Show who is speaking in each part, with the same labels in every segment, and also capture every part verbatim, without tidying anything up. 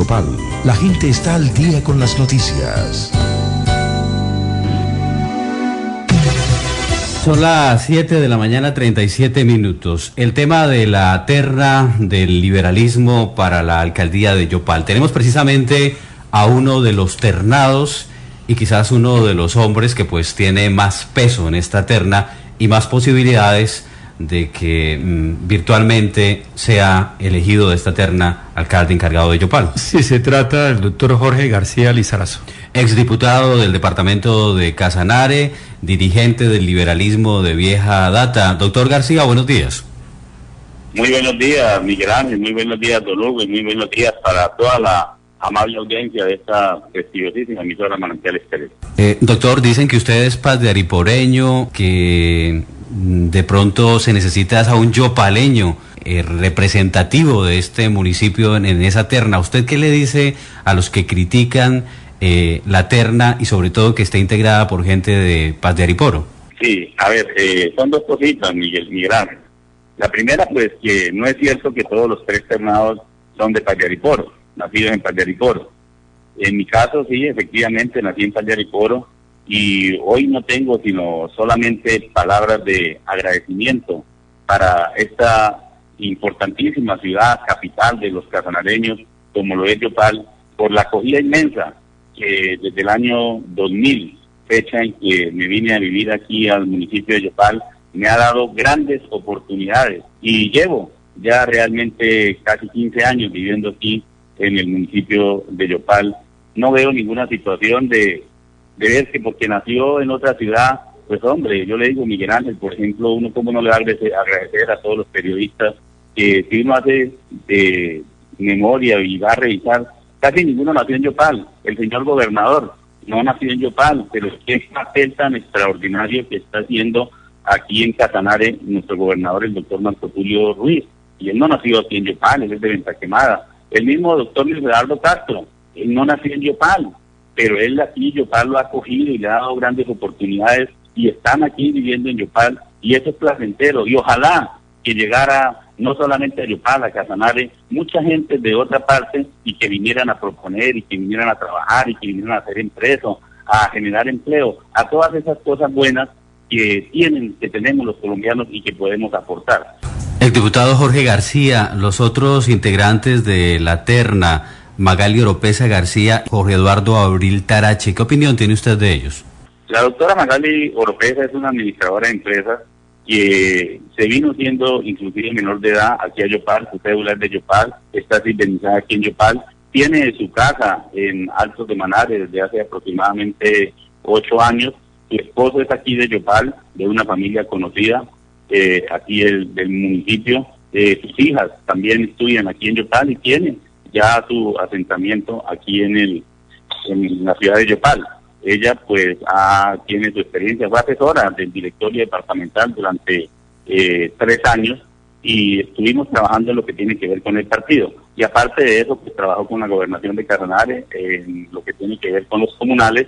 Speaker 1: Yopal, la gente está al día con las noticias.
Speaker 2: Son las siete de la mañana, treinta y siete minutos. El tema de la terna del liberalismo para la alcaldía de Yopal. Tenemos precisamente a uno de los ternados y quizás uno de los hombres que pues tiene más peso en esta terna y más posibilidades de que mmm, virtualmente sea elegido de esta terna alcalde encargado de Yopal.
Speaker 3: Sí, se trata del doctor Jorge García Lizarazo.
Speaker 2: Exdiputado del departamento de Casanare, dirigente del liberalismo de vieja data. Doctor García, buenos días.
Speaker 4: Muy buenos días, Miguel Ángel, muy buenos días, don Hugo, y muy buenos días para toda la amable audiencia de esta prestigiosísima emisora Manantial Estéreo.
Speaker 2: Eh, doctor, dicen que usted es pasdeariporeño, que de pronto se necesita a un yopaleño eh, representativo de este municipio en, en esa terna. ¿Usted qué le dice a los que critican eh, la terna y sobre todo que esté integrada por gente de Paz de Ariporo?
Speaker 4: Sí, a ver, eh, son dos cositas, Miguel, Miguel Ángel. La primera, pues, que no es cierto que todos los tres ternados son de Paz de Ariporo, nacidos en Paz de Ariporo. En mi caso, sí, efectivamente, nací en Paz de Ariporo, y hoy no tengo sino solamente palabras de agradecimiento para esta importantísima ciudad, capital de los casanareños, como lo es Yopal, por la acogida inmensa que desde el año dos mil, fecha en que me vine a vivir aquí al municipio de Yopal, me ha dado grandes oportunidades, y llevo ya realmente casi quince años viviendo aquí en el municipio de Yopal. No veo ninguna situación de, de ver que porque nació en otra ciudad, pues hombre, yo le digo, Miguel Ángel, por ejemplo, uno cómo no le va a agradecer, agradecer a todos los periodistas que si uno hace de memoria y va a revisar, casi ninguno nació en Yopal. El señor gobernador no nació en Yopal, pero qué papel tan extraordinario que está haciendo aquí en Casanare nuestro gobernador, el doctor Marco Tulio Ruiz, y él no nació aquí en Yopal, él es de Ventaquemada. El mismo doctor Luis Gerardo Castro, él no nació en Yopal, pero él aquí Yopal lo ha acogido y le ha dado grandes oportunidades, y están aquí viviendo en Yopal, y eso es placentero, y ojalá que llegara no solamente a Yopal, a Casanare, mucha gente de otra parte, y que vinieran a proponer, y que vinieran a trabajar, y que vinieran a hacer empleo, a generar empleo, a todas esas cosas buenas que tienen, que tenemos los colombianos y que podemos aportar.
Speaker 2: El diputado Jorge García, los otros integrantes de la terna, Magali Oropesa García, Jorge Eduardo Abril Tarache, ¿qué opinión tiene usted de ellos?
Speaker 4: La doctora Magali Oropesa es una administradora de empresas que se vino siendo inclusive menor de edad aquí a Yopal, su cédula es de Yopal, está indemnizada aquí en Yopal, tiene su casa en Altos de Manare desde hace aproximadamente ocho años, su esposo es aquí de Yopal, de una familia conocida, eh, aquí el, del municipio, eh, sus hijas también estudian aquí en Yopal y tienen ya su asentamiento aquí en el en la ciudad de Yopal. Ella pues ha, tiene su experiencia, fue asesora del directorio departamental durante eh, tres años y estuvimos trabajando en lo que tiene que ver con el partido. Y aparte de eso, pues trabajó con la gobernación de Casanare en lo que tiene que ver con los comunales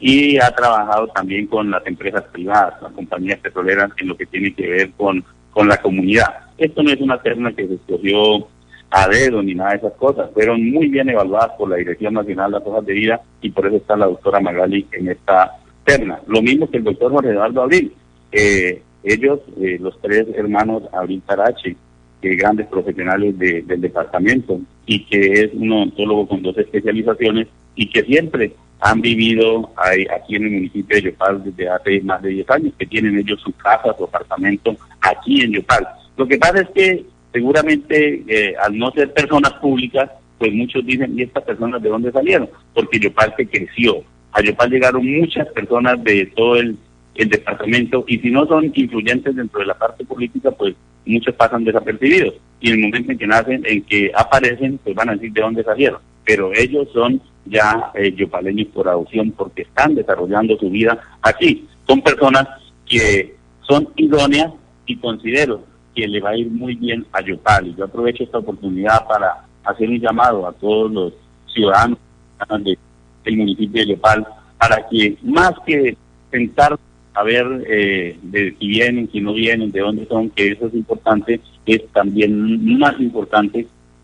Speaker 4: y ha trabajado también con las empresas privadas, las compañías petroleras en lo que tiene que ver con, con la comunidad. Esto no es una terna que se escogió a dedo ni nada de esas cosas, fueron muy bien evaluadas por la Dirección Nacional de las Hojas de Vida y por eso está la doctora Magali en esta terna. Lo mismo que el doctor Jorge Eduardo Abril, eh, ellos, eh, los tres hermanos Abril Tarache, que grandes profesionales de, del departamento y que es un odontólogo con dos especializaciones y que siempre han vivido ahí, aquí en el municipio de Yopal desde hace más de diez años, que tienen ellos su casa, su apartamento aquí en Yopal. Lo que pasa es que seguramente eh, al no ser personas públicas, pues muchos dicen, ¿y estas personas de dónde salieron? Porque Yopal se creció. A Yopal llegaron muchas personas de todo el, el departamento y si no son influyentes dentro de la parte política, pues muchos pasan desapercibidos. Y en el momento en que nacen, en que aparecen, pues van a decir de dónde salieron. Pero ellos son ya eh, yopaleños por adopción porque están desarrollando su vida aquí. Son personas que son idóneas y considero que le va a ir muy bien a Yopal. Y yo aprovecho esta oportunidad para hacer un llamado a todos los ciudadanos de, del municipio de Yopal para que más que pensar a ver eh, de si vienen, si no vienen, de dónde son, que eso es importante, es también más importante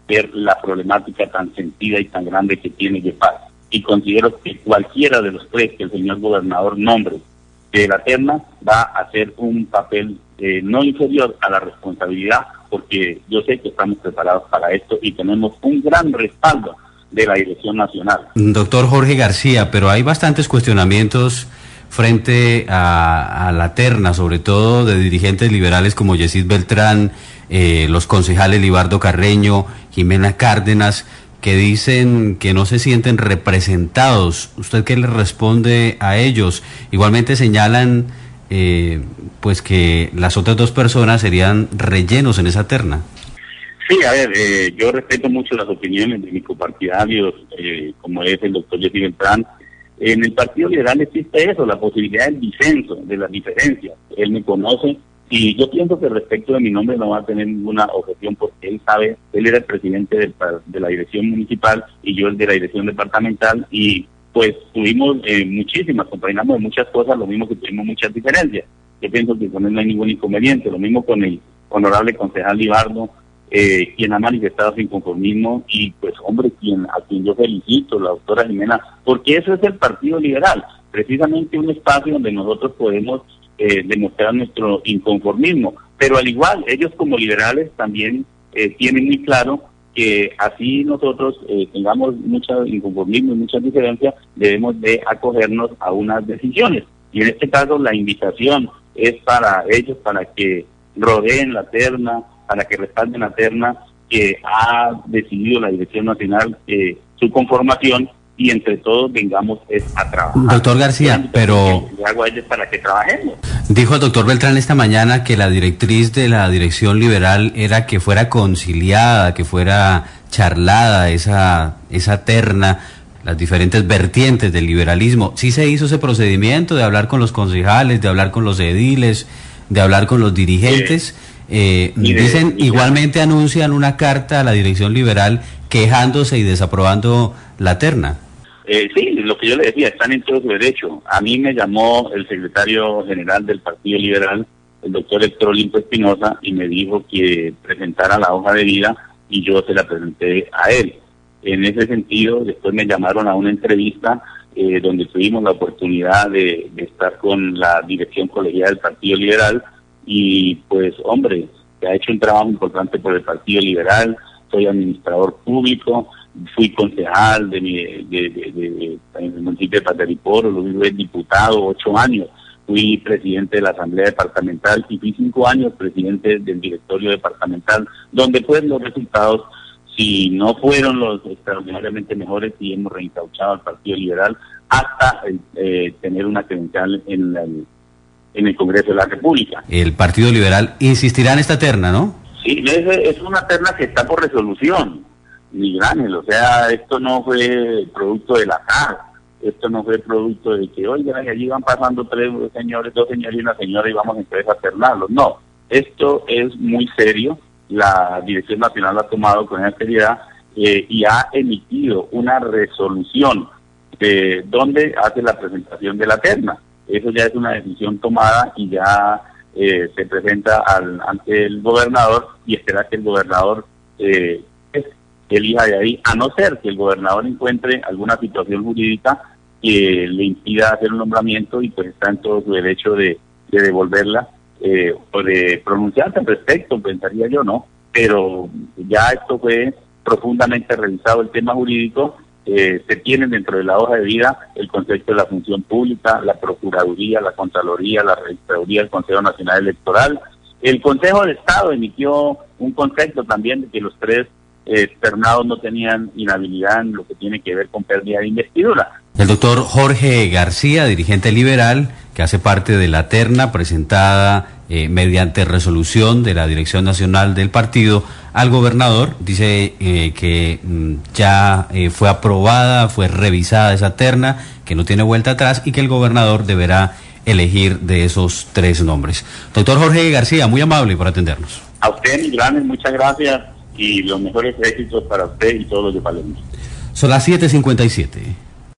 Speaker 4: ver la problemática tan sentida y tan grande que tiene Yopal. Y considero que cualquiera de los tres que el señor gobernador nombre de la terna va a hacer un papel eh, no inferior a la responsabilidad, porque yo sé que estamos preparados para esto y tenemos un gran respaldo de la Dirección Nacional.
Speaker 2: Doctor Jorge García, pero hay bastantes cuestionamientos frente a, a la terna, sobre todo de dirigentes liberales como Yesid Beltrán, eh, los concejales Libardo Carreño, Jimena Cárdenas, que dicen que no se sienten representados. ¿Usted qué le responde a ellos? Igualmente señalan eh, pues que las otras dos personas serían rellenos en esa terna.
Speaker 4: Sí, a ver, eh, yo respeto mucho las opiniones de mis copartidarios, eh, como es el doctor Yesid Beltrán. En el Partido Liberal existe eso, la posibilidad del disenso, de las diferencias. Él me conoce y yo pienso que respecto de mi nombre no va a tener ninguna objeción, porque él sabe, él era el presidente del, de la dirección municipal y yo el de la dirección departamental, y pues tuvimos eh, muchísimas, compaginamos de muchas cosas, lo mismo que tuvimos muchas diferencias. Yo pienso que con él no hay ningún inconveniente, lo mismo con el honorable concejal Libardo, eh, quien ha manifestado su inconformismo, y pues hombre, quien a quien yo felicito, la doctora Jimena, porque eso es el Partido Liberal, precisamente un espacio donde nosotros podemos eh, demostrar nuestro inconformismo, pero al igual, ellos como liberales también eh, tienen muy claro que así nosotros eh, tengamos mucho inconformismo y muchas diferencias, debemos de acogernos a unas decisiones, y en este caso la invitación es para ellos, para que rodeen la terna, para que respalden la terna que ha decidido la Dirección Nacional, eh, su conformación, y entre todos vengamos es a trabajar.
Speaker 2: Doctor García, pero
Speaker 4: le hago a ellos para que trabajemos.
Speaker 2: Dijo el doctor Beltrán esta mañana que la directriz de la Dirección Liberal era que fuera conciliada, que fuera charlada esa, esa terna, las diferentes vertientes del liberalismo. ¿Sí se hizo ese procedimiento de hablar con los concejales, de hablar con los ediles, de hablar con los dirigentes? Eh, Eh, mire, dicen, mire, igualmente anuncian una carta a la Dirección Liberal quejándose y desaprobando la terna.
Speaker 4: Eh, sí, lo que yo le decía, están en todo su derecho. A mí me llamó el secretario general del Partido Liberal, el doctor Héctor Olimpo Espinosa, y me dijo que presentara la hoja de vida, y yo se la presenté a él. En ese sentido, después me llamaron a una entrevista eh, donde tuvimos la oportunidad de, de estar con la dirección colegial del Partido Liberal. Y pues hombre, se ha hecho un trabajo importante por el Partido Liberal, soy administrador público, fui concejal de mi, de, de, de, de, en el municipio de Patariporo, lo fui diputado ocho años, fui presidente de la Asamblea Departamental y fui cinco años presidente del directorio departamental, donde pues los resultados, si no fueron los extraordinariamente mejores, sí hemos reencauchado al Partido Liberal hasta eh, tener una credencial en la en el Congreso de la República.
Speaker 2: El Partido Liberal insistirá en esta terna, ¿no?
Speaker 4: Sí, es, es una terna que está por resolución, Miguel Ángel, o sea, esto no fue producto del azar, esto no fue producto de que, oigan, allí van pasando tres señores, dos señores y una señora y vamos entonces a ternarlos, no, esto es muy serio, la Dirección Nacional lo ha tomado con esa seriedad eh, y ha emitido una resolución de donde hace la presentación de la terna. Eso ya es una decisión tomada y ya eh, se presenta al, ante el gobernador, y espera que el gobernador eh, elija de ahí, a no ser que el gobernador encuentre alguna situación jurídica que le impida hacer un nombramiento, y pues está en todo su derecho de, de devolverla eh, o de pronunciarse al respecto, pensaría yo, ¿no? Pero ya esto fue profundamente revisado el tema jurídico. Eh, se tienen dentro de la hoja de vida el concepto de la función pública, la Procuraduría, la Contraloría, la Registraduría, el Consejo Nacional Electoral. El Consejo de Estado emitió un concepto también de que los tres eh, ternados no tenían inhabilidad en lo que tiene que ver con pérdida de investidura.
Speaker 2: El doctor Jorge García, dirigente liberal, que hace parte de la terna presentada eh, mediante resolución de la Dirección Nacional del partido al gobernador, dice eh, que mm, ya eh, fue aprobada, fue revisada esa terna, que no tiene vuelta atrás y que el gobernador deberá elegir de esos tres nombres. Doctor Jorge García, muy amable por atendernos.
Speaker 4: A usted, Miguel Ángel, muchas gracias y los mejores éxitos para usted y todos los yopaleños.
Speaker 2: Son las siete cincuenta y siete.